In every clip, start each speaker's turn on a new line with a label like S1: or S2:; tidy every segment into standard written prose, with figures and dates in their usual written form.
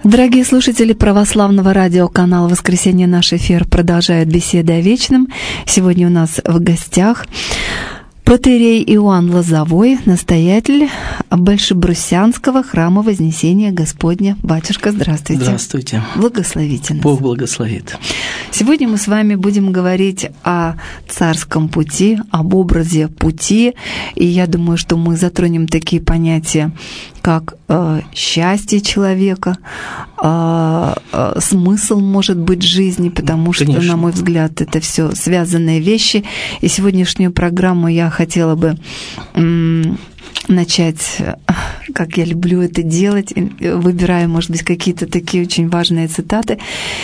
S1: Дорогие слушатели православного радиоканала «Воскресенье наш эфир» продолжает беседы о вечном. Сегодня у нас в гостях протоиерей Иоанн Лозовой, настоятель Большебрусянского храма Вознесения Господня. Батюшка, здравствуйте.
S2: Здравствуйте.
S1: Благословите нас.
S2: Бог благословит.
S1: Сегодня мы с вами будем говорить о царском пути, об образе пути. И я думаю, что мы затронем такие понятия, как счастье человека, смысл, может быть, жизни, потому что,
S2: Конечно.
S1: на мой взгляд, это все связанные вещи. И сегодняшнюю программу я хотела бы начать, как я люблю это делать, выбираю, может быть, какие-то такие очень важные цитаты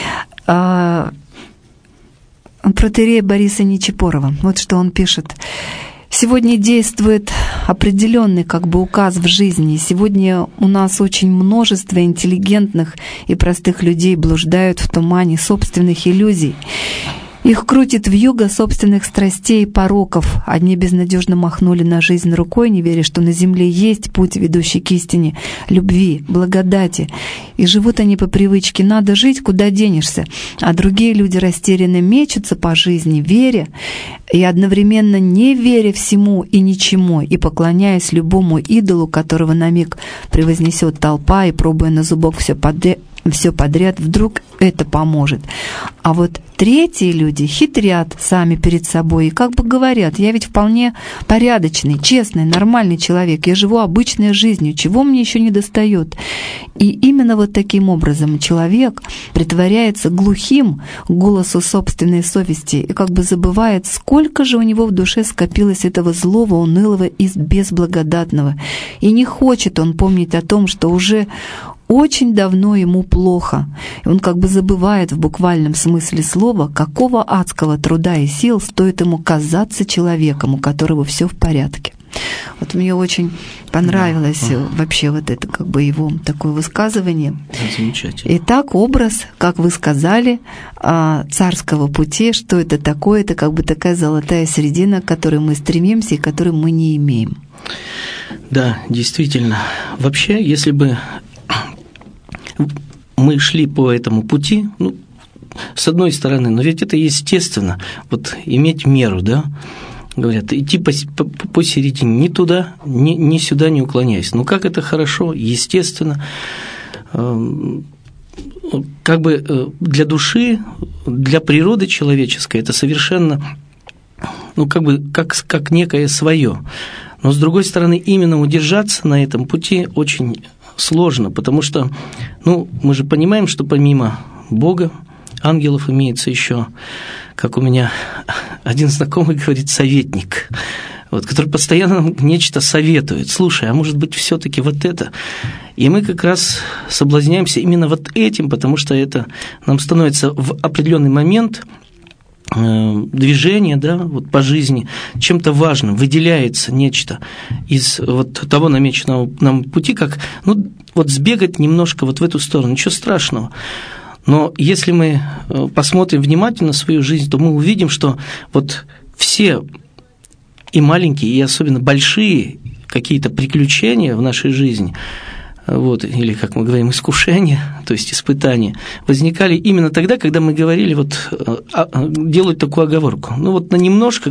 S1: протоиерея Бориса Нечипорова. Вот что он пишет. Сегодня действует определенный указ в жизни. Сегодня у нас очень множество интеллигентных и простых людей блуждают в тумане собственных иллюзий. Их крутит вьюга собственных страстей и пороков. Одни безнадежно махнули на жизнь рукой, не веря, что на земле есть путь, ведущий к истине, любви, благодати. И живут они по привычке «надо жить, куда денешься». А другие люди растерянно мечутся по жизни, веря и одновременно не веря всему и ничему, и поклоняясь любому идолу, которого на миг превознесет толпа, и пробуя на зубок все подряд, вдруг это поможет. А вот третьи люди хитрят сами перед собой и говорят: я ведь вполне порядочный, честный, нормальный человек, я живу обычной жизнью, чего мне еще не достает? И именно вот таким образом человек притворяется глухим к голосу собственной совести и забывает, сколько же у него в душе скопилось этого злого, унылого и безблагодатного. И не хочет он помнить о том, что уже очень давно ему плохо. И он забывает в буквальном смысле слова, какого адского труда и сил стоит ему казаться человеком, у которого все в порядке. Вот мне очень понравилось вообще вот это его такое высказывание.
S2: Замечательно.
S1: Итак, образ, как вы сказали, царского пути, что это такое? Это такая золотая середина, к которой мы стремимся и которой мы не имеем.
S2: Да, действительно. Вообще, если бы мы шли по этому пути, с одной стороны, но ведь это естественно, иметь меру, да, говорят, идти посередине, ни туда, ни сюда не уклоняясь. Как это хорошо, естественно, для души, для природы человеческой это совершенно, как некое свое. Но, с другой стороны, именно удержаться на этом пути очень сложно, потому что, мы же понимаем, что помимо Бога, ангелов имеется еще, как у меня один знакомый говорит, советник, который постоянно нам нечто советует. Слушай, а может быть, все-таки вот это? И мы как раз соблазняемся именно этим, потому что это нам становится в определенный момент движение, по жизни чем-то важным, выделяется нечто из того намеченного нам пути, как сбегать немножко в эту сторону, ничего страшного. Но если мы посмотрим внимательно свою жизнь, то мы увидим, что все и маленькие, и особенно большие какие-то приключения в нашей жизни, или, как мы говорим, искушения, то есть испытания, возникали именно тогда, когда мы говорили, делать такую оговорку. На немножко,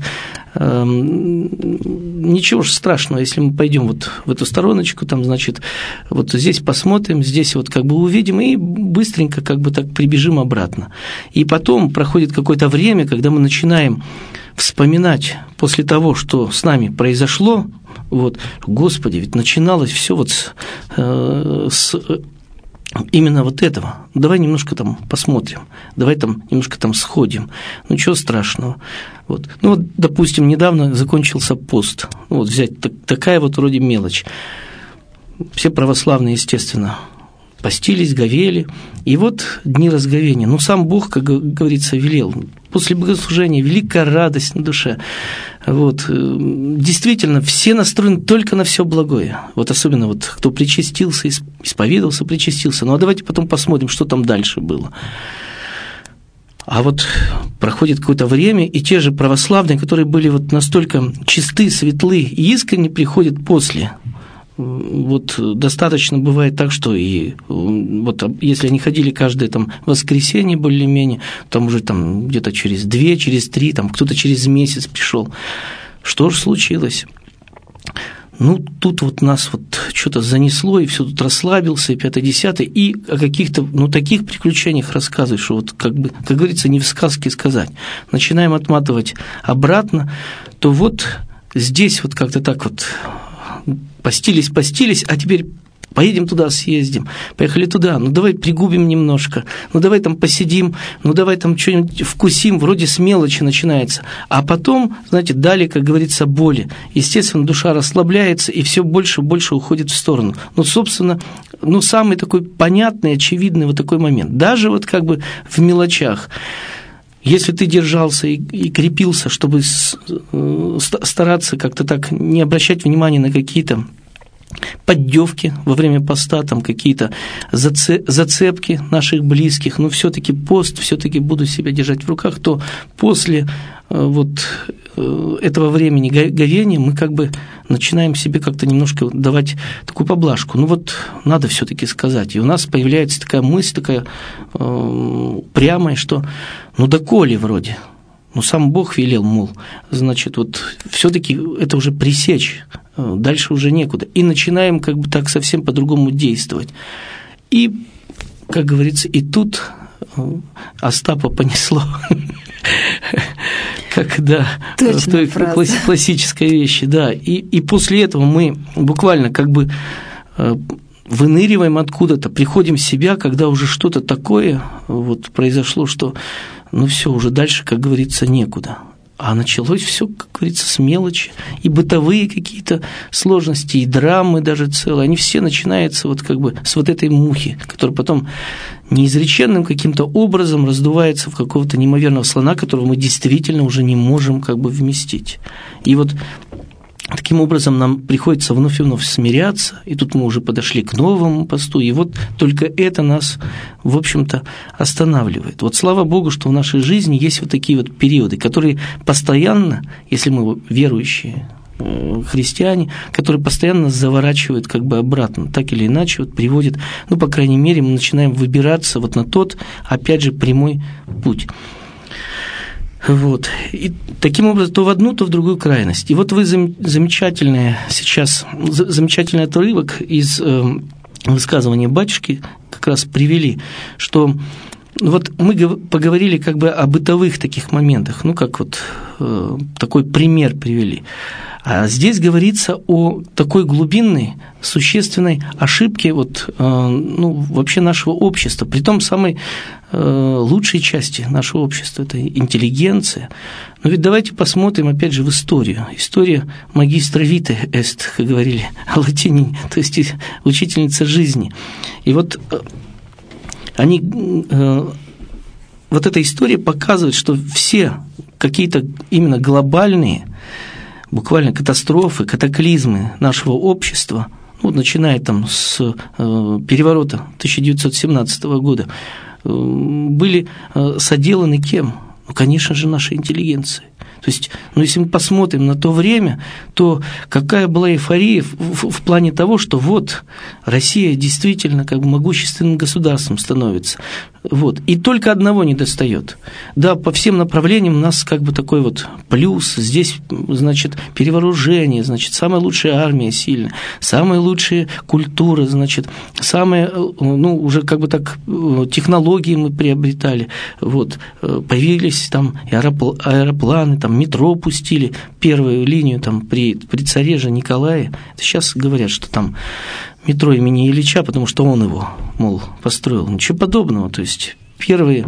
S2: ничего же страшного, если мы пойдем в эту стороночку, здесь посмотрим, здесь увидим, и быстренько прибежим обратно. И потом проходит какое-то время, когда мы начинаем вспоминать после того, что с нами произошло, Господи, ведь начиналось все с именно этого. Давай немножко посмотрим, давай немножко сходим. Ничего страшного. Допустим, недавно закончился пост. Взять такая вроде мелочь. Все православные, естественно, постились, говели. И дни разговения. Сам Бог, как говорится, велел. После богослужения великая радость на душе. Действительно, все настроены только на все благое. Особенно кто причастился, исповедовался, причастился. А давайте потом посмотрим, что там дальше было. А проходит какое-то время, и те же православные, которые были настолько чисты, светлы и искренне, приходят после вот достаточно бывает так, что и вот если они ходили каждое там воскресенье более-менее, там уже там где-то через 2, через 3, там кто-то через месяц пришел. Что же случилось? Ну, тут вот нас вот что-то занесло, и все тут расслабился, и 5-10, и о каких-то, ну, таких приключениях рассказываешь, что вот, как бы, как говорится, не в сказке сказать. Начинаем отматывать обратно, то вот здесь вот как-то так вот постились, а теперь поедем туда, съездим, поехали туда, ну давай пригубим немножко, ну давай там посидим, ну давай там что-нибудь вкусим, вроде с мелочи начинается, а потом, знаете, далее, как говорится, боли. Естественно, душа расслабляется и все больше и больше уходит в сторону. Ну, собственно, ну самый такой понятный, очевидный вот такой момент. Даже вот как бы в мелочах. Если ты держался и крепился, чтобы стараться как-то так не обращать внимания на какие-то поддевки во время поста, там какие-то зацепки наших близких, но все-таки пост, все-таки буду себя держать в руках, то после вот этого времени говения мы как бы начинаем себе как-то немножко давать такую поблажку. Ну вот надо все-таки сказать. И у нас появляется такая мысль, такая прямая, что ну доколе вроде. Ну, сам Бог велел, мол, значит, вот все-таки это уже пресечь, дальше уже некуда. И начинаем как бы так совсем по-другому действовать. И, как говорится, и тут Остапа понесло, как, да, в той классической вещи, да. И после этого мы буквально как бы выныриваем откуда-то, приходим в себя, когда уже что-то такое вот произошло, что ну все, уже дальше, как говорится, некуда. А началось все, как говорится, с мелочи. И бытовые какие-то сложности, и драмы даже целые, они все начинаются вот как бы с вот этой мухи, которая потом неизреченным каким-то образом раздувается в какого-то неимоверного слона, которого мы действительно уже не можем как бы вместить. И вот таким образом нам приходится вновь и вновь смиряться, и тут мы уже подошли к новому посту, и вот только это нас, в общем-то, останавливает. Вот слава Богу, что в нашей жизни есть вот такие вот периоды, которые постоянно, если мы верующие христиане, которые постоянно заворачивают как бы обратно, так или иначе вот приводят, ну, по крайней мере, мы начинаем выбираться вот на тот, опять же, прямой путь. Вот. И таким образом то в одну, то в другую крайность. И вот вы замечательный отрывок из высказывания батюшки как раз привели, что вот мы поговорили как бы о бытовых таких моментах, ну как вот такой пример привели. А здесь говорится о такой глубинной, существенной ошибке вот, ну, вообще нашего общества, притом самой лучшей части нашего общества, это интеллигенция. Но ведь давайте посмотрим опять же в историю. История магистра вите эст, как говорили о латине, то есть учительница жизни. И вот они, вот эта история показывает, что все какие-то именно глобальные, буквально катастрофы, катаклизмы нашего общества, ну, начиная там с переворота 1917 года, были соделаны кем? Ну, конечно же, нашей интеллигенцией. То есть, ну, если мы посмотрим на то время, то какая была эйфория в плане того, что вот Россия действительно как бы могущественным государством становится. Вот. И только одного недостает. Да, по всем направлениям у нас как бы такой вот плюс. Здесь, значит, перевооружение, значит, самая лучшая армия сильная, самая лучшая культура, значит, самая, ну, уже как бы так технологии мы приобретали. Вот. Появились там и аэропланы, там метро пустили, первую линию там при царе же Николае. Сейчас говорят, что там метро имени Ильича, потому что он его, мол, построил. Ничего подобного. То есть первые,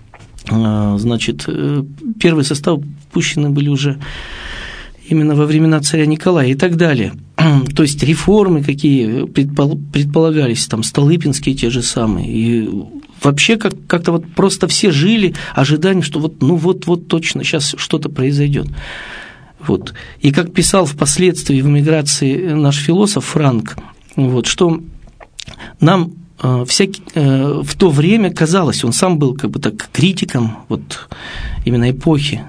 S2: значит, первые составы пущены были уже именно во времена царя Николая и так далее. То есть реформы какие предполагались, там Столыпинские те же самые. И вообще как-то вот просто все жили ожиданием, что вот, ну вот точно сейчас что-то произойдет. Вот. И как писал впоследствии в эмиграции наш философ Франк, вот, что нам в то время казалось, он сам был как бы так критиком вот именно эпохи,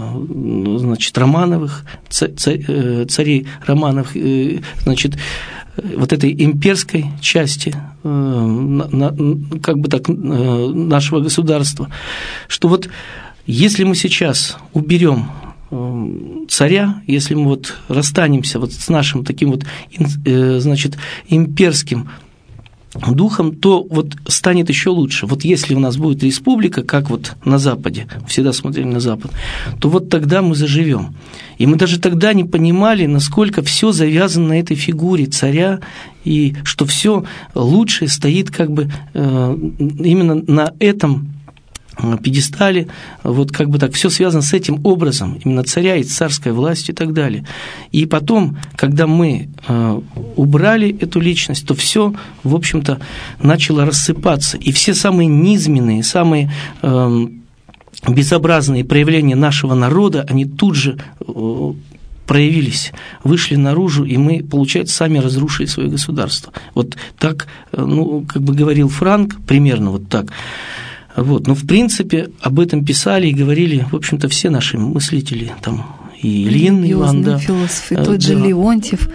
S2: значит, Романовых, царей Романовых, значит, вот этой имперской части как бы так, нашего государства, что вот если мы сейчас уберем царя, если мы вот расстанемся вот с нашим таким вот, значит, имперским духом, то вот станет еще лучше. Вот если у нас будет республика, как вот на Западе, всегда смотрели на Запад, то вот тогда мы заживем. И мы даже тогда не понимали, насколько все завязано на этой фигуре царя, и что все лучшее стоит как бы именно на этом пьедестале, вот как бы так, все связано с этим образом, именно царя и царской власти и так далее. И потом, когда мы убрали эту личность, то все, в общем-то, начало рассыпаться. И все самые низменные, самые безобразные проявления нашего народа, они тут же проявились, вышли наружу, и мы, получается, сами разрушили свое государство. Вот так, ну, как бы говорил Франк, примерно вот так. Вот. Но, в принципе, об этом писали и говорили, в общем-то, все наши мыслители, там, и Ильин Иван, да.
S1: Философы, тот же Леонтьев.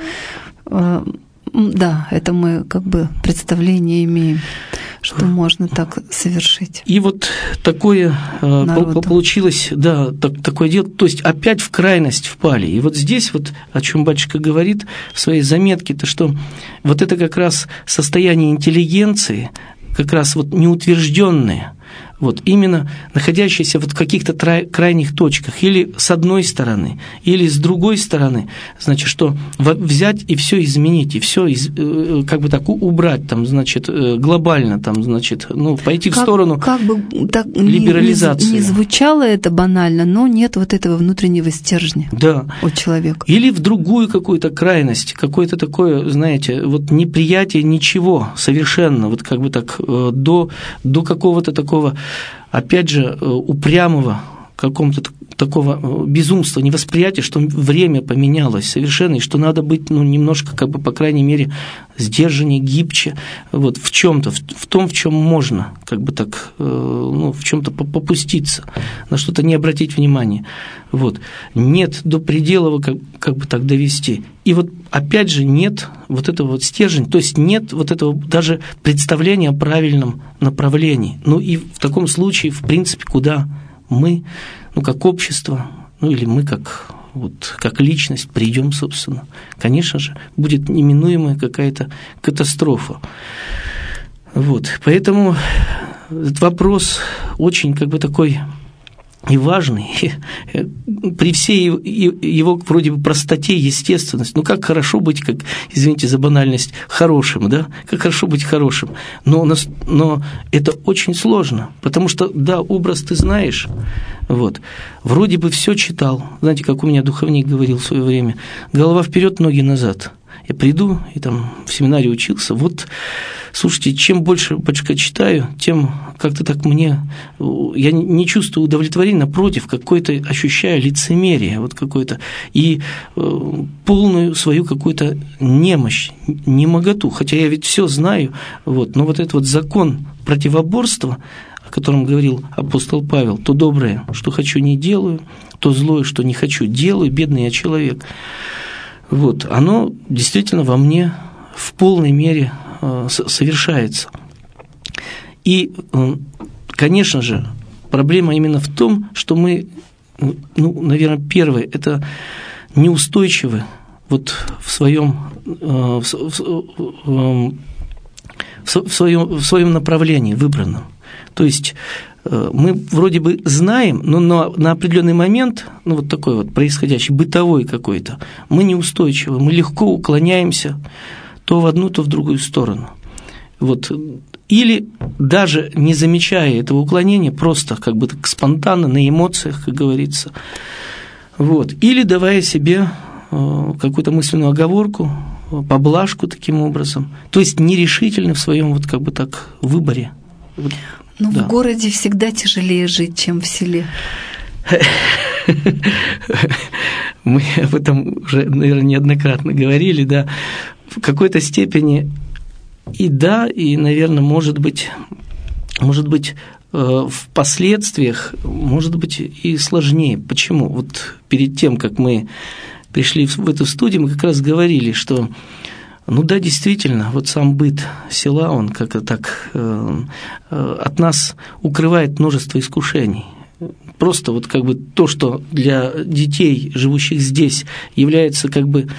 S1: Да, это мы как бы представление имеем, что можно так совершить.
S2: И вот такое получилось, да, такое дело, то есть опять в крайность впали. И вот здесь вот, о чем батюшка говорит в своей заметке, то что вот это как раз состояние интеллигенции, как раз вот неутвержденное, вот именно находящиеся вот в каких-то крайних точках, или с одной стороны, или с другой стороны, значит, что взять и все изменить, и все как бы так убрать, там, значит, глобально, там, значит, ну, пойти в сторону
S1: как бы так
S2: либерализации.
S1: Не звучало это банально, но нет вот этого внутреннего стержня, да, у человека.
S2: Или в другую какую-то крайность, какое-то такое, знаете, вот неприятие ничего совершенно, вот как бы так до какого-то такого, опять же, упрямого, какого-то такого безумства, невосприятия, что время поменялось совершенно, и что надо быть, ну, немножко, как бы, по крайней мере, сдержаннее, гибче, вот, в чем-то, в том, в чем можно, как бы так, ну, в чем-то попуститься, на что-то не обратить внимания. Вот. Нет до предела, как бы так довести. И вот, опять же, нет вот этого вот стержня, то есть нет вот этого даже представления о правильном направлении. Ну, и в таком случае, в принципе, куда мы, ну, как общество, ну, или мы как личность придем, собственно, конечно же, будет неминуемая какая-то катастрофа. Вот. Поэтому этот вопрос очень, как бы, такой и важный, при всей его вроде бы простоте, естественности. Ну, как хорошо быть, как, извините за банальность, хорошим, да? Как хорошо быть хорошим. Но это очень сложно, потому что, да, образ ты знаешь, вот, вроде бы все читал. Знаете, как у меня духовник говорил в свое время: голова вперед, ноги назад. Я приду, и там в семинаре учился. Вот, слушайте, чем больше, батюшка, читаю, тем как-то так я не чувствую удовлетворения, напротив, какое-то ощущаю лицемерие, вот какое-то, и полную свою какую-то немощь, немоготу, хотя я ведь все знаю, вот, но вот этот вот закон противоборства, о котором говорил апостол Павел: то доброе, что хочу, не делаю, то злое, что не хочу, делаю, бедный я человек. Вот, оно действительно во мне в полной мере совершается. И, конечно же, проблема именно в том, что мы, ну, наверное, первое, это неустойчивы вот в своем направлении выбранном. То есть мы вроде бы знаем, но на определенный момент, ну, вот такой вот происходящий, бытовой какой-то, мы неустойчивы, мы легко уклоняемся то в одну, то в другую сторону. Вот. Или даже не замечая этого уклонения, просто как бы так спонтанно, на эмоциях, как говорится. Вот. Или давая себе какую-то мысленную оговорку, поблажку таким образом. То есть нерешительны в своем вот как бы так выборе.
S1: Но да. В городе всегда тяжелее жить, чем в селе.
S2: Мы об этом уже, наверное, неоднократно говорили, да. В какой-то степени и да, и, наверное, может быть, в последствиях, может быть, и сложнее. Почему? Вот перед тем, как мы пришли в эту студию, мы как раз говорили, что Ну да, действительно, вот сам быт села, он как-то так от нас укрывает множество искушений. Просто вот как бы то, что для детей, живущих здесь, является как бы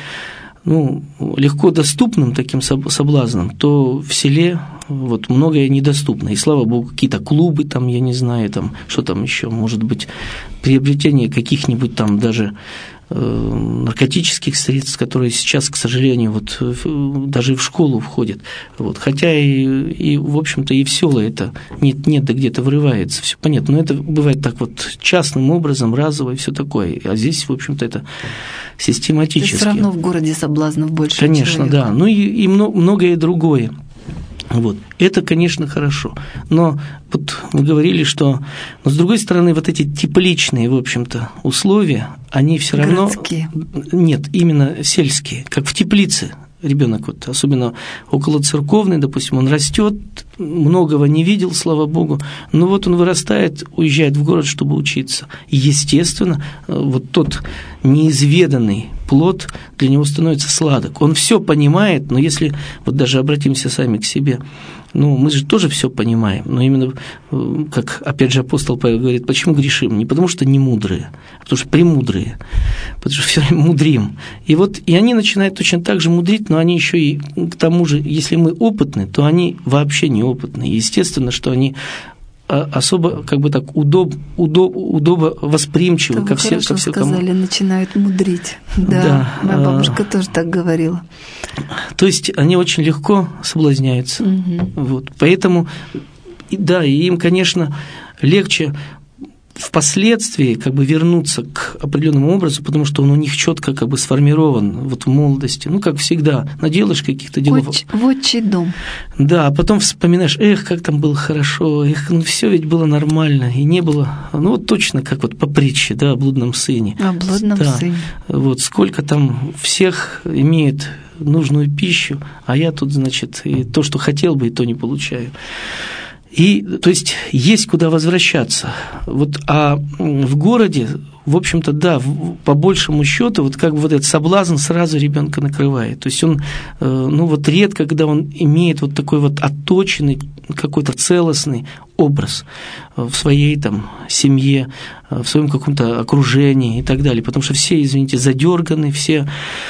S2: легко доступным таким соблазном, то в селе вот многое недоступно. И слава богу, какие-то клубы там, я не знаю, там, что там еще, может быть, приобретение каких-нибудь там даже наркотических средств, которые сейчас, к сожалению, вот даже в школу входят. Вот. Хотя и, в общем-то, и в села это нет, да где-то вырывается, все понятно. Но это бывает так вот частным образом, разово и все такое. А здесь, в общем-то, это систематически.
S1: Все равно в городе соблазнов больше.
S2: Конечно, человека. Да. Ну и многое другое. Вот. Это, конечно, хорошо. Но вот мы говорили, что, но с другой стороны, вот эти тепличные, в общем-то, условия, они все равно...
S1: Городские.
S2: Нет, именно сельские, как в теплице. Ребенок, вот, особенно около церковной, допустим, он растет, многого не видел, слава богу, но вот он вырастает, уезжает в город, чтобы учиться. И, естественно, вот тот неизведанный плод для него становится сладок. Он все понимает, но если, вот даже обратимся сами к себе, мы же тоже все понимаем, но именно, как опять же апостол Павел говорит, почему грешим? Не потому что не мудрые, а потому что премудрые, потому что все время мудрим. И они начинают точно так же мудрить, но они еще и к тому же, если мы опытны, то они вообще не опытные. Естественно, что они особо как бы так удобо восприимчивы ко всем.
S1: Хорошо сказали, начинают мудрить. Да, моя бабушка тоже так говорила.
S2: То есть они очень легко соблазняются. Угу. Вот. Поэтому, да, и им, конечно, легче впоследствии как бы вернуться к определенному образу, потому что он у них четко как бы сформирован вот в молодости. Как всегда, наделаешь каких-то делов.
S1: В отчий дом.
S2: Да, а потом вспоминаешь, как там было хорошо, все ведь было нормально, и не было, вот точно как вот по притче, да, о блудном сыне.
S1: О блудном сыне.
S2: Вот сколько там всех имеет нужную пищу, а я тут, значит, и то, что хотел бы, и то не получаю. И, то есть куда возвращаться. А в городе, в общем-то, да, по большему счету, вот как бы вот этот соблазн сразу ребенка накрывает. То есть он, редко, когда он имеет вот такой вот отточенный, какой-то целостный образ в своей там семье, в своем каком-то окружении и так далее. Потому что все, извините, задерганы, все...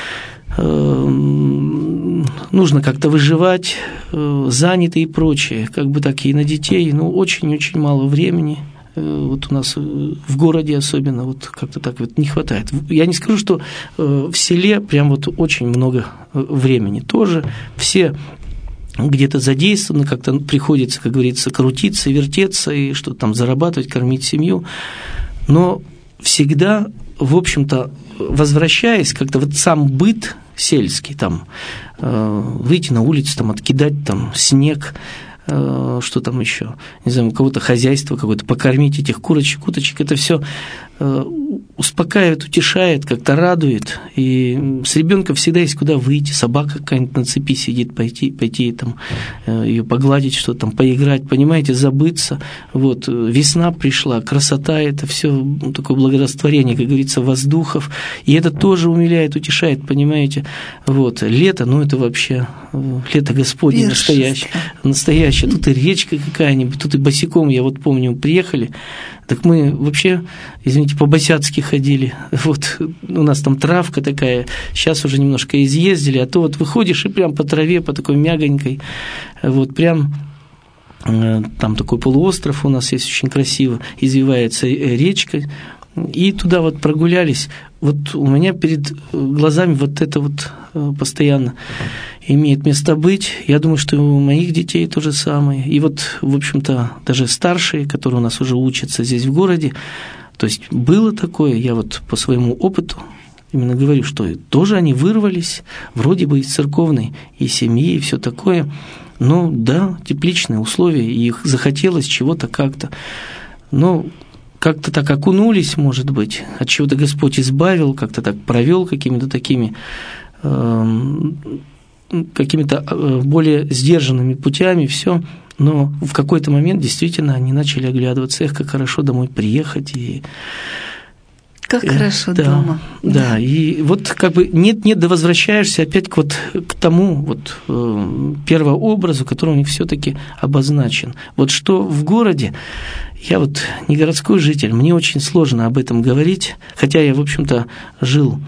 S2: нужно как-то выживать, заняты и прочее, как бы так и на детей, очень-очень мало времени. Вот у нас в городе особенно вот как-то так вот не хватает. Я не скажу, что в селе прям вот очень много времени. Тоже все где-то задействованы, как-то приходится, как говорится, крутиться, вертеться и что-то там зарабатывать, кормить семью. Но всегда, в общем-то, возвращаясь, как-то вот сам быт сельский, там, выйти на улицу, там, откидать там снег, что там еще, не знаю, у кого-то хозяйство какое-то, покормить этих курочек, уточек, это все успокаивает, утешает, как-то радует, и с ребенком всегда есть куда выйти, собака какая-нибудь на цепи сидит, пойти там, ее погладить, что-то там, поиграть, понимаете, забыться, вот, весна пришла, красота, это все такое благорастворение, как говорится, воздухов, и это тоже умиляет, утешает, понимаете, вот, лето, это вообще, лето Господне настоящее, тут и речка какая-нибудь, тут и босиком, я вот помню, приехали, так мы вообще, извините, по-босяцки ходили. Вот у нас там травка такая, сейчас уже немножко изъездили, а то вот выходишь и прям по траве, по такой мягонькой, вот прям там такой полуостров у нас есть, очень красиво, извивается речка, и туда вот прогулялись. Вот у меня перед глазами вот это вот постоянно имеет место быть. Я думаю, что и у моих детей то же самое. И вот, в общем-то, даже старшие, которые у нас уже учатся здесь в городе, то есть было такое, я вот по своему опыту именно говорю, что тоже они вырвались вроде бы из церковной и семьи, и все такое. Но да, тепличные условия, и их захотелось чего-то как-то. Но как-то так окунулись, может быть, от чего-то Господь избавил, как-то так провел какими-то такими какими-то более сдержанными путями, все. Но в какой-то момент действительно они начали оглядываться, как хорошо домой приехать. И
S1: Как хорошо
S2: да,
S1: дома.
S2: Да, и вот как бы нет-нет, да возвращаешься опять к тому вот первообразу, который у них все-таки обозначен. Вот что в городе, я вот не городской житель, мне очень сложно об этом говорить, хотя я, в общем-то, жил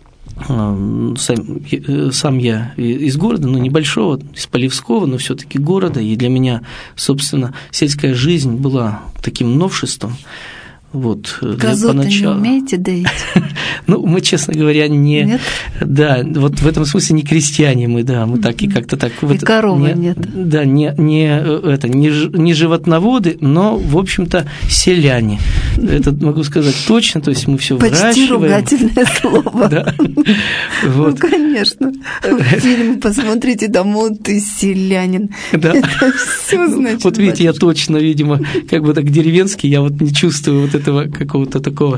S2: сам я из города, но небольшого, из Полевского, но все-таки города, и для меня, собственно, сельская жизнь была таким новшеством. Вот,
S1: козу-то не умеете доить?
S2: Ну, мы, честно говоря, не...
S1: Нет?
S2: Да, вот в этом смысле не крестьяне мы, да, мы так и как-то так...
S1: И коровы нет.
S2: Да, не животноводы, но, в общем-то, селяне. Это могу сказать точно, то есть мы все выращиваем.
S1: Почти ругательное слово.
S2: Да.
S1: Ну, конечно. Фильм посмотрите, там вот ты селянин.
S2: Да.
S1: Это все значит.
S2: Вот видите, я точно, видимо, как бы так деревенский, я вот не чувствую вот этого какого-то такого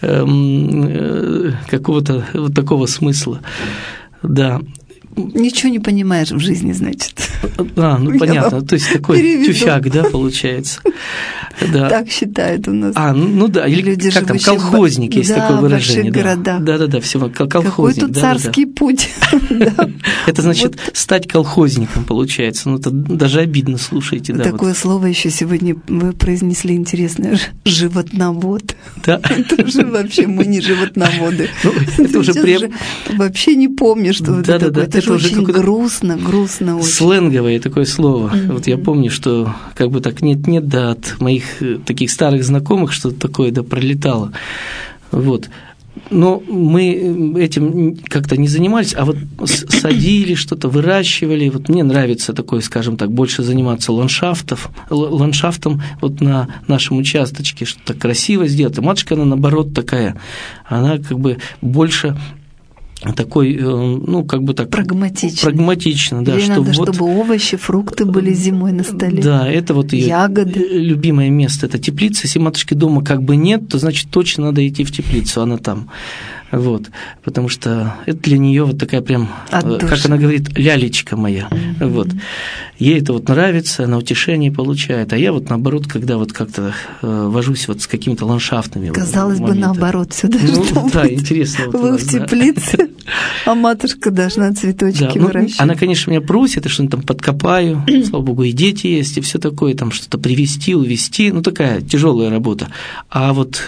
S2: вот такого смысла. Да.
S1: Ничего не понимаешь в жизни, значит.
S2: Ну понятно, то есть такой тюфяк, да, получается. Да.
S1: Так считают у нас.
S2: Ну да, или люди, как там, колхозник, есть такое выражение.
S1: В больших городах.
S2: Да, все, колхозник.
S1: Какой тут царский путь.
S2: Это значит стать колхозником, получается. Ну, это даже обидно, слушайте.
S1: Такое слово еще сегодня вы произнесли интересное. Животновод.
S2: Да.
S1: Это же вообще мы не животноводы.
S2: Это уже прям...
S1: Вообще не помню, что это такое. Это же очень грустно очень.
S2: Сленговое такое слово. Вот я помню, что как бы так нет-нет, да, от моих таких старых знакомых что-то такое, да, пролетало. Вот. Но мы этим как-то не занимались, а вот садили что-то, выращивали. Вот мне нравится такое, скажем так, больше заниматься ландшафтом вот на нашем участочке, что-то красиво сделать. А матушка, она наоборот такая, она как бы больше... такой, ну, как бы так... Прагматично, да.
S1: Ей надо, чтобы овощи, фрукты были зимой на столе.
S2: Да, это вот ее
S1: ягоды.
S2: Любимое место, это теплица. Если матушки дома как бы нет, то, значит, точно надо идти в теплицу, она там. Вот, потому что это для нее вот такая прям, как она говорит, лялечка моя. Вот. Ей это вот нравится, она утешение получает, а я вот наоборот, когда вот как-то вожусь вот с какими-то ландшафтными.
S1: Казалось бы, наоборот, все должно быть.
S2: Да, интересно. Вот
S1: вы в теплице, а матушка должна цветочки выращивать.
S2: Она, конечно, меня просит, и что-нибудь там подкопаю, слава богу, и дети есть, и все такое, там что-то привезти, увезти, ну, такая тяжелая работа. А вот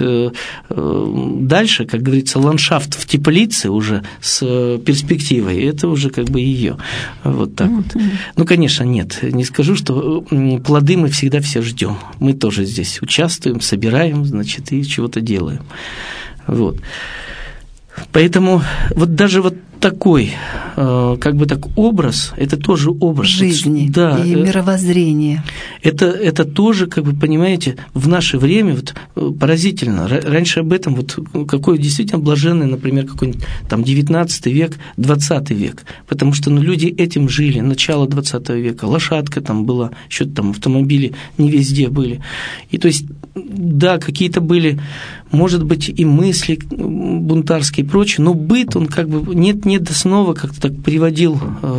S2: дальше, как говорится, ландшафт в теплице уже с перспективой, это уже как бы ее. Вот так вот. Ну, конечно, нет, не скажу, что плоды мы всегда все ждем. Мы тоже здесь участвуем, собираем, значит, и чего-то делаем. Вот. Поэтому вот даже вот такой, как бы так, образ, это тоже образ
S1: жизни,
S2: да,
S1: и мировоззрения.
S2: Это тоже, как бы, понимаете, в наше время вот поразительно. Раньше об этом вот какой действительно блаженный, например, какой-нибудь там 19 век, 20 век, потому что люди этим жили, начало 20 века, лошадка там была, еще там автомобили не везде были. И то есть, да, какие-то были, может быть, и мысли бунтарские и прочее, но быт, он как бы нет-нет, да снова как-то так приводил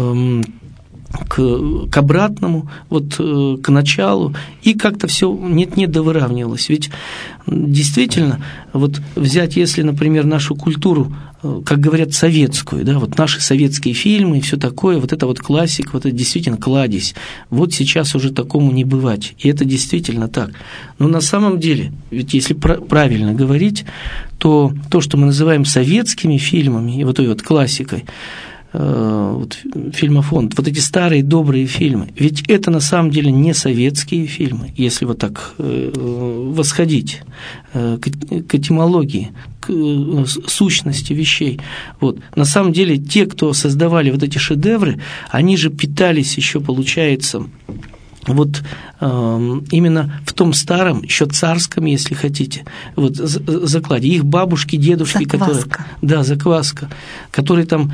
S2: к обратному, вот к началу, и как-то все нет-нет да выравнивалось. Ведь действительно, вот взять, если, например, нашу культуру, как говорят, советскую, да, вот наши советские фильмы и все такое, вот это вот классика, вот это действительно кладезь. Вот сейчас уже такому не бывать, и это действительно так. Но на самом деле, ведь если правильно говорить, то, что мы называем советскими фильмами и вот той вот классикой, вот, фильмофонд, вот эти старые добрые фильмы, ведь это на самом деле не советские фильмы, если вот так восходить к этимологии, к сущности вещей. Вот. На самом деле те, кто создавали вот эти шедевры, они же питались еще, получается, вот именно в том старом, еще царском, если хотите, вот закладе. Их бабушки, дедушки, закваска, которые там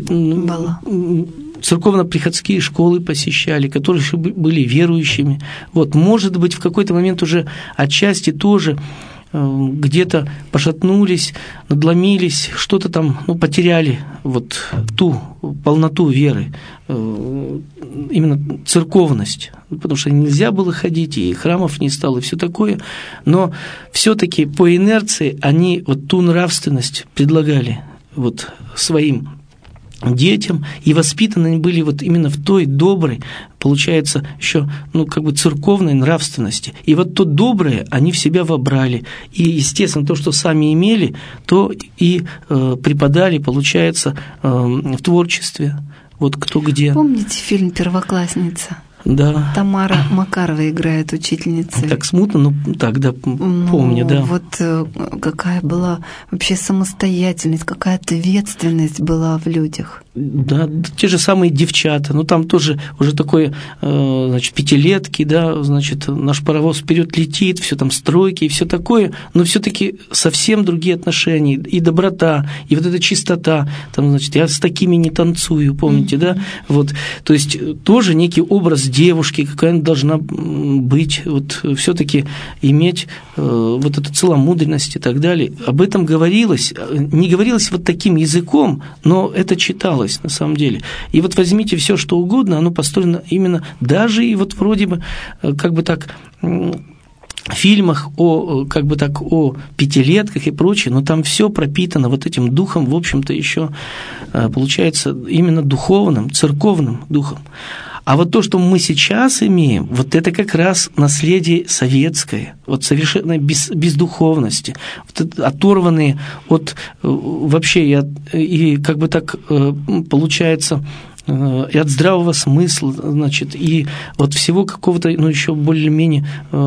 S2: церковно-приходские школы посещали, которые еще были верующими. Вот, может быть, в какой-то момент уже отчасти тоже где-то пошатнулись, надломились, что-то там, потеряли вот ту полноту веры. именно церковность, потому что нельзя было ходить, и храмов не стало, и все такое, но все-таки по инерции они вот ту нравственность предлагали вот своим детям, и воспитаны они были вот именно в той доброй, получается, еще, церковной нравственности. И вот то доброе они в себя вобрали. И, естественно, то, что сами имели, то и преподали, получается, в творчестве. Вот кто где.
S1: Помните фильм «Первоклассница»?
S2: Да.
S1: Тамара Макарова играет учительницей.
S2: Так смутно, но тогда помню, да.
S1: Вот какая была вообще самостоятельность, какая ответственность была в людях.
S2: Да, те же самые девчата, там тоже уже такое, пятилетки, да, наш паровоз вперед летит, все там стройки и все такое, но все-таки совсем другие отношения, и доброта, и вот эта чистота, я с такими не танцую, помните, да, вот, то есть тоже некий образ девушки, какая она должна быть, вот все-таки иметь вот эту целомудренность и так далее. Об этом говорилось, не говорилось вот таким языком, но это читалось на самом деле. И вот возьмите все, что угодно, оно построено именно даже и вот вроде бы в фильмах о пятилетках и прочее, но там все пропитано вот этим духом, в общем-то, еще получается именно духовным, церковным духом. А вот то, что мы сейчас имеем, вот это как раз наследие советское, вот совершенно бездуховности, вот оторванные от вообще и получается и от здравого смысла, и от всего какого-то, еще более-менее,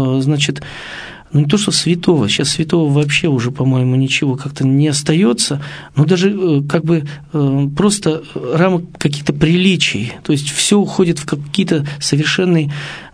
S2: не то что святого, сейчас святого вообще уже, по-моему, ничего как-то не остается, но даже просто рамок каких-то приличий, то есть все уходит в какие-то совершенные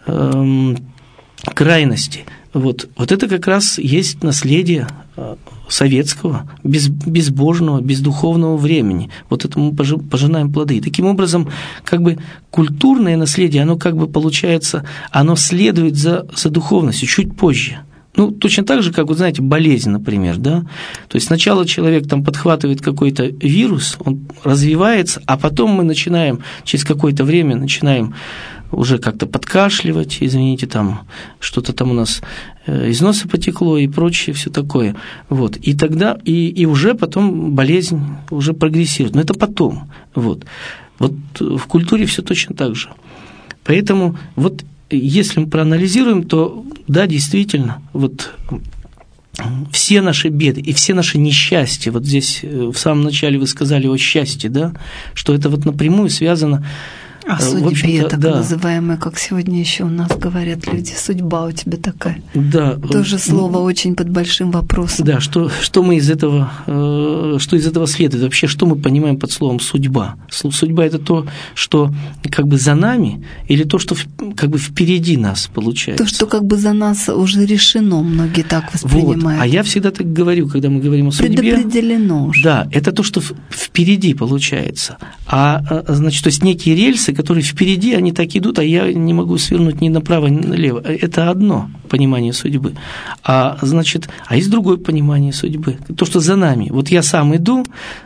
S2: крайности. Вот это как раз есть наследие советского, безбожного, бездуховного времени. Вот это мы пожинаем плоды. И таким образом, культурное наследие, оно получается, оно следует за духовностью чуть позже. Точно так же, как, болезнь, например, да? То есть сначала человек подхватывает какой-то вирус, он развивается, а потом мы через какое-то время начинаем уже как-то подкашливать, извините, что-то у нас из носа потекло и прочее, все такое. Вот. И тогда, и уже потом болезнь уже прогрессирует. Но это потом. Вот в культуре все точно так же. Поэтому если мы проанализируем, то да, действительно, все наши беды и все наши несчастья, здесь в самом начале вы сказали о счастье, да, что это напрямую связано.
S1: О судьбе, так называемая, как сегодня еще у нас говорят люди, судьба у тебя такая.
S2: Да.
S1: Тоже слово очень под большим вопросом.
S2: Да, что мы из этого, что из этого следует? Вообще, что мы понимаем под словом судьба? Судьба – это то, что за нами, или то, что впереди нас получается? То,
S1: что за нас уже решено, многие так воспринимают.
S2: А я всегда так говорю, когда мы говорим о судьбе.
S1: Предопределено уже.
S2: Да, это то, что впереди получается. То есть некие рельсы, которые впереди, они так идут, а я не могу свернуть ни направо, ни налево. Это одно понимание судьбы. А есть другое понимание судьбы. То, что за нами. Я сам иду,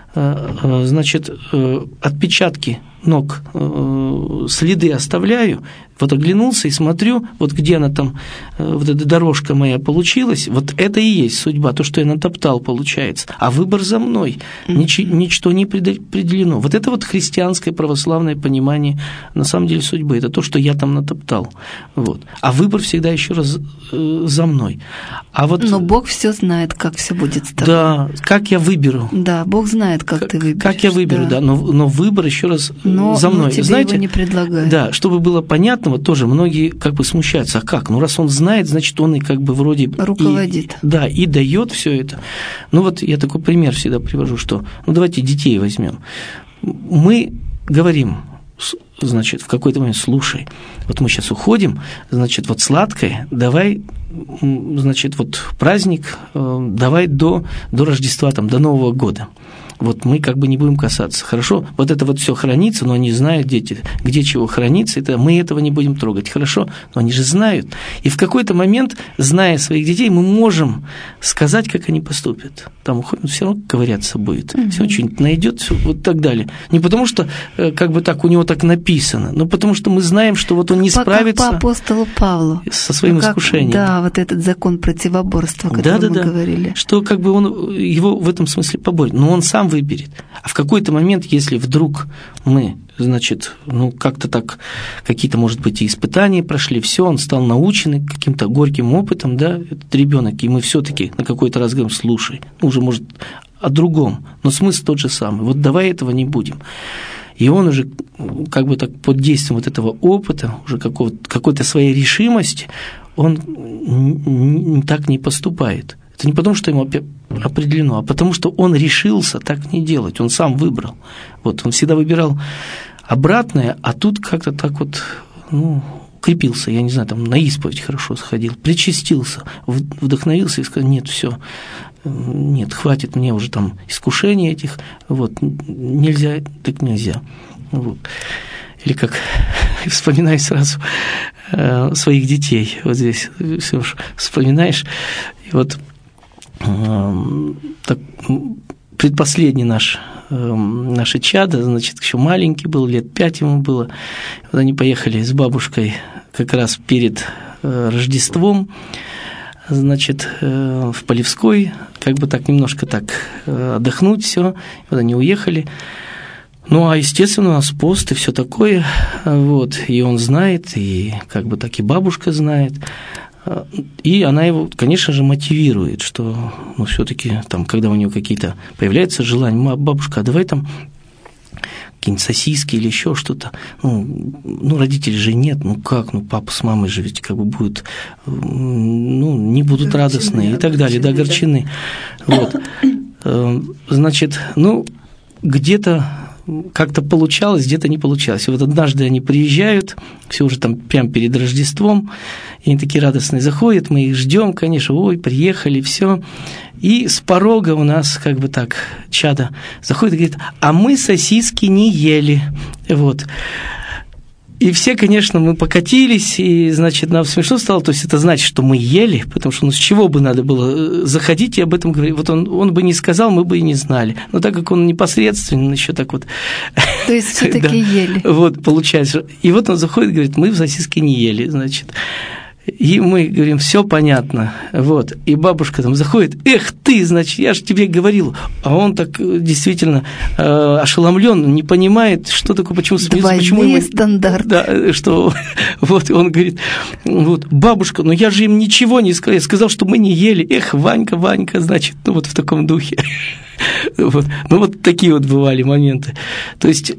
S2: отпечатки ног, следы оставляю, оглянулся и смотрю, где она эта дорожка моя получилась, это и есть судьба, то, что я натоптал, получается. А выбор за мной, ничто не предопределено. Это христианское православное понимание, на самом деле, судьбы. Это то, что я там натоптал. А выбор всегда еще раз за мной.
S1: Но Бог все знает, как все будет с тобой.
S2: Да, как я выберу.
S1: Да, Бог знает, как ты выберешь.
S2: Как я выберу, да, но выбор еще раз за мной.
S1: Но тебе
S2: знаете,
S1: его не предлагают.
S2: Да, чтобы было понятно, тоже многие смущаются. А как? Раз он знает, значит, он и вроде...
S1: руководит.
S2: И дает все это. Я такой пример всегда привожу, что... давайте детей возьмем. Мы говорим, в какой-то момент, слушай, мы сейчас уходим, сладкое, давай, праздник, давай до Рождества, до Нового года. вот мы как бы не будем касаться. Хорошо, вот это вот все хранится, но они знают, дети, где чего хранится, это мы этого не будем трогать. Хорошо, но они же знают. И в какой-то момент, зная своих детей, мы можем сказать, как они поступят. Там все равно ковыряться будет, все что-нибудь найдет, все, вот так далее. Не потому что как бы так у него так написано, но потому что мы знаем, что вот он не справится
S1: по апостолу Павлу
S2: со своим искушением.
S1: Да, вот этот закон противоборства, о котором мы говорили.
S2: Что как бы он его в этом смысле поборет, но он сам выберет. А в какой-то момент, если вдруг мы, значит, как-то так, какие-то, может быть, и испытания прошли, все, он стал наученный каким-то горьким опытом, да, этот ребенок, и мы все-таки на какой-то раз говорим, слушай, уже, может, о другом, но смысл тот же самый, вот давай этого не будем. И он уже как бы так под действием вот этого опыта, уже какой-то своей решимости, он так не поступает. Это не потому, что ему определено, а потому, что он решился так не делать, он сам выбрал. Вот, он всегда выбирал обратное, а тут как-то так вот, укрепился, я не знаю, там на исповедь хорошо сходил, причастился, вдохновился и сказал, нет, все, нет, хватит мне уже там искушений этих, вот, нельзя, так нельзя. Вот. Или как вспоминаю сразу своих детей, вот здесь все вспоминаешь, и вот так, предпоследний наше чадо, значит, еще маленький был, лет 5 ему было, вот они поехали с бабушкой как раз перед Рождеством, значит, в Полевской, как бы так немножко так отдохнуть, все, вот они уехали. А естественно, у нас пост и все такое, вот, и он знает, и как бы так и бабушка знает, и она его, конечно же, мотивирует, что, все-таки там, когда у нее какие-то появляются желания, бабушка, а давай там какие-нибудь сосиски или еще что-то, родителей же нет, как, папа с мамой же ведь как бы будут, не будут радостны и так далее, да, огорчены, вот, значит, где-то как-то получалось, где-то не получалось. И вот однажды они приезжают, все уже там прямо перед Рождеством, и они такие радостные заходят, мы их ждем, конечно, ой, приехали, все. И с порога у нас как бы так чадо заходит и говорит, а мы сосиски не ели. Вот. И все, конечно, мы покатились, и, значит, нам смешно стало, то есть это значит, что мы ели, потому что с чего бы надо было заходить и об этом говорить. Вот он бы не сказал, мы бы и не знали. Но так как он непосредственно еще так вот...
S1: То есть все-таки да, ели.
S2: Вот, получается. И вот он заходит и говорит, мы в сосиски не ели, значит. И мы говорим, все понятно, вот, и бабушка там заходит, эх ты, значит, я же тебе говорил, а он так действительно ошеломлен, не понимает, что такое, почему смеется, почему ему...
S1: стандарт.
S2: Да, что, вот, он говорит, вот, бабушка, я же им ничего не сказал, я сказал, что мы не ели, эх, Ванька, значит, вот в таком духе, вот, вот такие вот бывали моменты, то есть...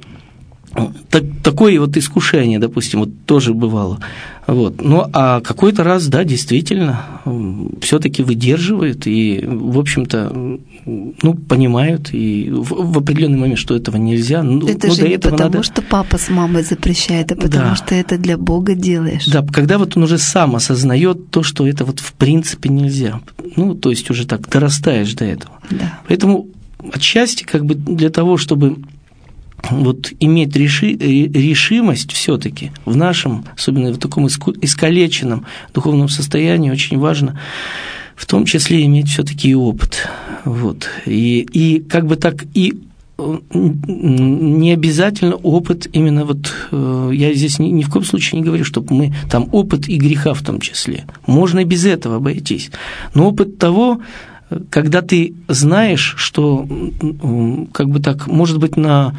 S2: Такое вот искушение, допустим, вот тоже бывало. Вот. А какой-то раз, да, действительно, все-таки выдерживают и, в общем-то, понимают и в определенный момент, что этого нельзя.
S1: Это же не потому, что папа с мамой запрещает, а потому что это для Бога делаешь.
S2: Да, когда вот он уже сам осознает то, что это вот в принципе нельзя. То есть уже так дорастаешь до этого. Да. Поэтому отчасти как бы для того, чтобы... вот иметь решимость все-таки в нашем, особенно в таком искалеченном духовном состоянии, очень важно в том числе иметь все-таки и опыт. Вот. И как бы так и не обязательно опыт именно вот, я здесь ни в коем случае не говорю, чтобы мы там опыт и греха в том числе. Можно и без этого обойтись. Но опыт того, когда ты знаешь, что, как бы так, может быть, на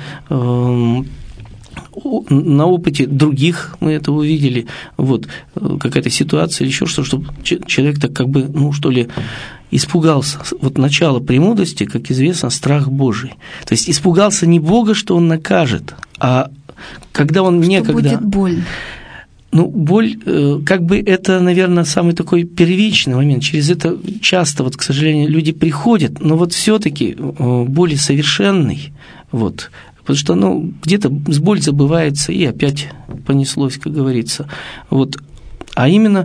S2: опыте других мы это увидели, вот, какая-то ситуация или еще что-то, чтобы человек так как бы, что ли, испугался. Вот начало премудрости, как известно, страх Божий. То есть испугался не Бога, что Он накажет, а когда Он некогда...
S1: Что будет больно.
S2: Боль, как бы это, наверное, самый такой первичный момент. Через это часто, вот, к сожалению, люди приходят, но вот все-таки более совершенный, вот, потому что, где-то боль забывается, и опять понеслось, как говорится. Вот. А именно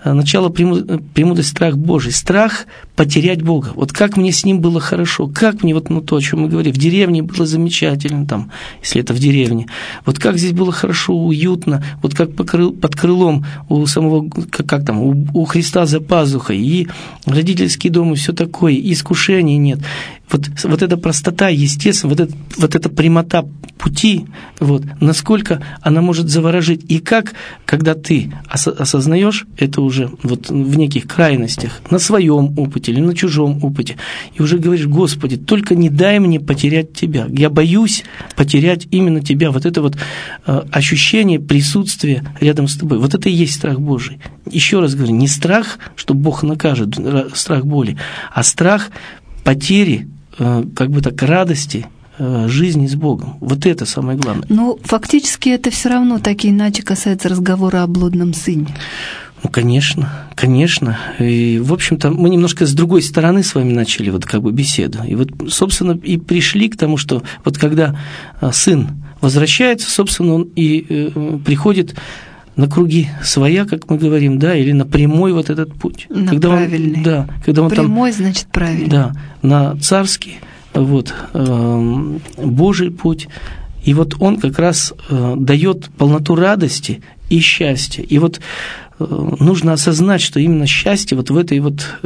S2: начало премудрости страх Божий. Страх потерять Бога. Вот как мне с Ним было хорошо, как мне вот то, о чем мы говорили, в деревне было замечательно, там, если это в деревне, вот как здесь было хорошо, уютно, вот как под крылом у самого, как там, у Христа за пазухой, и родительский дом, и все такое, и искушений нет. Вот эта простота, естественно, вот эта прямота пути, вот, насколько она может заворожить. И как, когда ты осознаешь это уже вот в неких крайностях, на своем опыте или на чужом опыте, и уже говоришь: Господи, только не дай мне потерять Тебя. Я боюсь потерять именно Тебя. Вот это вот ощущение присутствия рядом с Тобой. Вот это и есть страх Божий. Еще раз говорю, не страх, что Бог накажет, страх боли, а страх потери, как бы так, радости жизни с Богом. Вот это самое главное.
S1: Ну, фактически это все равно так и иначе касается разговора о блудном сыне.
S2: Ну, конечно, конечно. И, в общем-то, мы немножко с другой стороны с вами начали вот как бы беседу. И вот, собственно, и пришли к тому, что вот когда сын возвращается, собственно, он и приходит на круги своя, как мы говорим, да, или на прямой вот этот путь.
S1: На
S2: когда
S1: правильный.
S2: Когда он
S1: прямой,
S2: там,
S1: значит, правильный.
S2: Да, на царский, вот, Божий путь. И вот он как раз дает полноту радости и счастья. И вот нужно осознать, что именно счастье вот в этой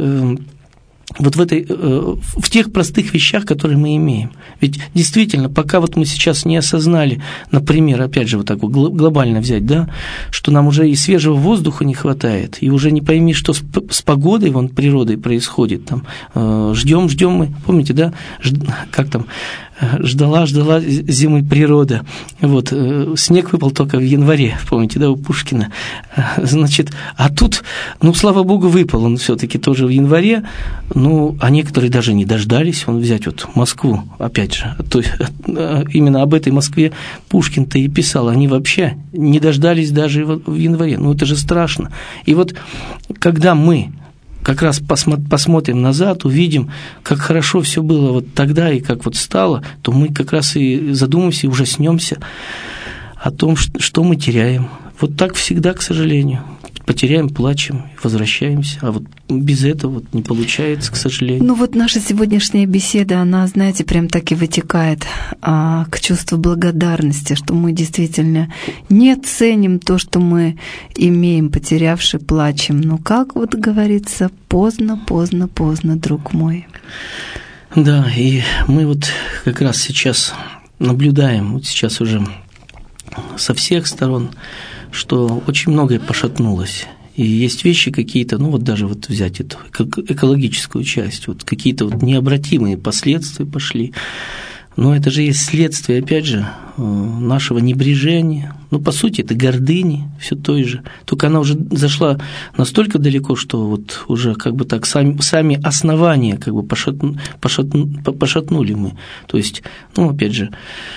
S2: в тех простых вещах, которые мы имеем. Ведь действительно, пока вот мы сейчас не осознали, например, опять же, вот так вот глобально взять, да, что нам уже и свежего воздуха не хватает, и уже не пойми, что с погодой, вон, природой происходит, там, ждем мы, помните, да, как там, ждала зимы природа. Вот, снег выпал только в январе, помните, да, у Пушкина. Значит, а тут, ну, слава богу, выпал он все-таки тоже в январе, ну, а некоторые даже не дождались. Он взять вот Москву, опять же, то есть, именно об этой Москве Пушкин-то и писал. Они вообще не дождались даже в январе. Ну, это же страшно. И вот, когда мы как раз посмотрим назад, увидим, как хорошо все было вот тогда и как вот стало, то мы как раз и задумаемся, и ужаснемся о том, что мы теряем. Вот так всегда, к сожалению. Потеряем, плачем, возвращаемся. А вот без этого вот не получается, к сожалению.
S1: Ну вот наша сегодняшняя беседа, она, знаете, прям так и вытекает к чувству благодарности, что мы действительно не ценим то, что мы имеем, потерявши, плачем. Но как вот говорится, поздно, друг мой.
S2: Да, и мы вот как раз сейчас наблюдаем, вот сейчас уже со всех сторон, что очень многое пошатнулось. И есть вещи какие-то, ну вот даже вот взять эту экологическую часть, вот какие-то вот необратимые последствия пошли. Но это же есть следствие, опять же, нашего небрежения. Ну, по сути, это гордыни все той же. Только она уже зашла настолько далеко, что вот уже как бы так сами основания как бы пошатнули мы. То есть, ну, опять же,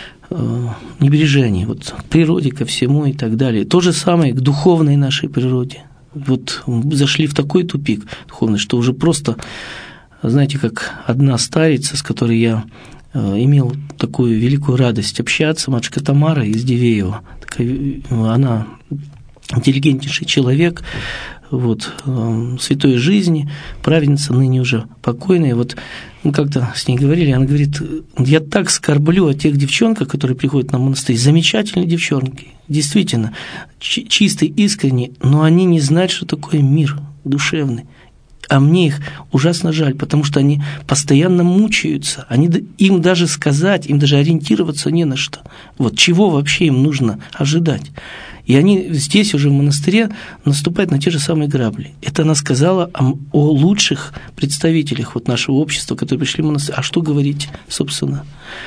S2: небрежение вот, к природе, ко всему и так далее. То же самое к духовной нашей природе. Вот зашли в такой тупик духовный, что уже просто, знаете, как одна старица, с которой я имел такую великую радость общаться, матушка Тамара из Дивеева, она интеллигентнейший человек, вот, святой жизни, праведница, ныне уже покойная. Вот мы как-то с ней говорили, она говорит: я так скорблю о тех девчонках, которые приходят на монастырь, замечательные девчонки, действительно, чистые, искренние, но они не знают, что такое мир душевный. А мне их ужасно жаль, потому что они постоянно мучаются, им даже сказать, им даже ориентироваться не на что. Вот чего вообще им нужно ожидать? И они здесь уже в монастыре наступают на те же самые грабли. Это она сказала о лучших представителях вот нашего общества, которые пришли в монастырь. А что говорить, собственно,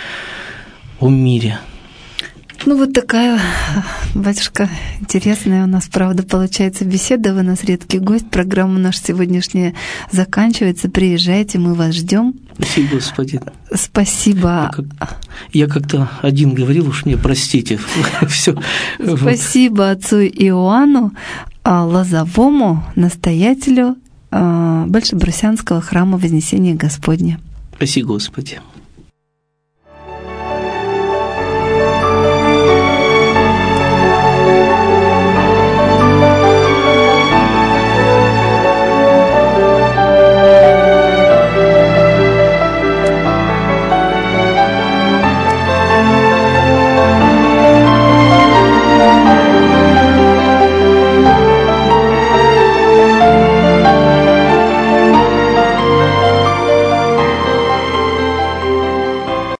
S2: о мире?
S1: Ну, вот такая, батюшка, интересная у нас, правда, получается беседа. Вы у нас редкий гость. Программа наша сегодняшняя заканчивается. Приезжайте, мы вас ждем.
S2: Спасибо, господин.
S1: Спасибо.
S2: Я как-то один говорил, уж мне простите. Все.
S1: Спасибо отцу Иоанну Лозовому, настоятелю Большебрусянского храма Вознесения Господня.
S2: Спаси Господи.